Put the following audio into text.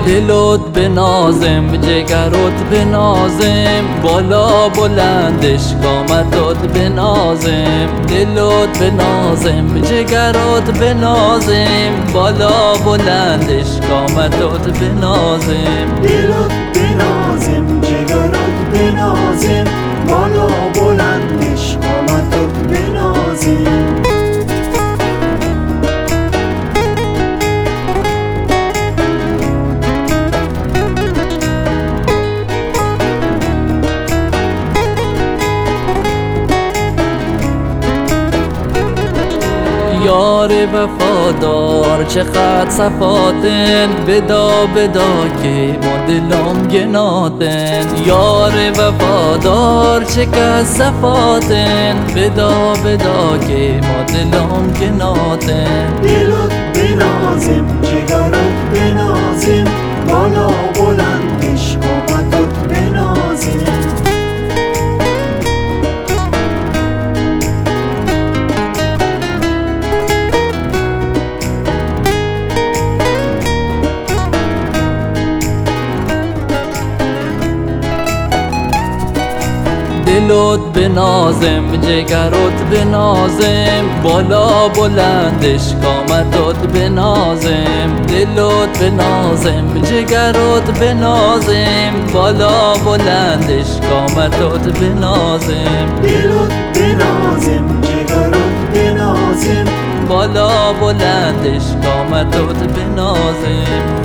دلت بنازم جگرت بنازم بالا بلندش قامتت بنازم دلت بنازم جگرت بنازم بالا بلندش قامتت بنازم دلت بنازم جگرت بنازم بالا بلندش قامتت بنازم یار وفادار چقدر صفاتن بدا بدا که ما دلم گناتن یار وفادار چقدر صفاتن بدا بدا که ما دلم گناتن دلت بنازم جگرت بنازم بالا بلندش قامتت بنازم دلت بنازم جگرت بنازم بالا بلندش قامتت بنازم دلت بنازم جگرت بنازم بالا بلندش قامتت بنازم دلت بنازم جگرت بنازم بالا بلندش قامتت بنازم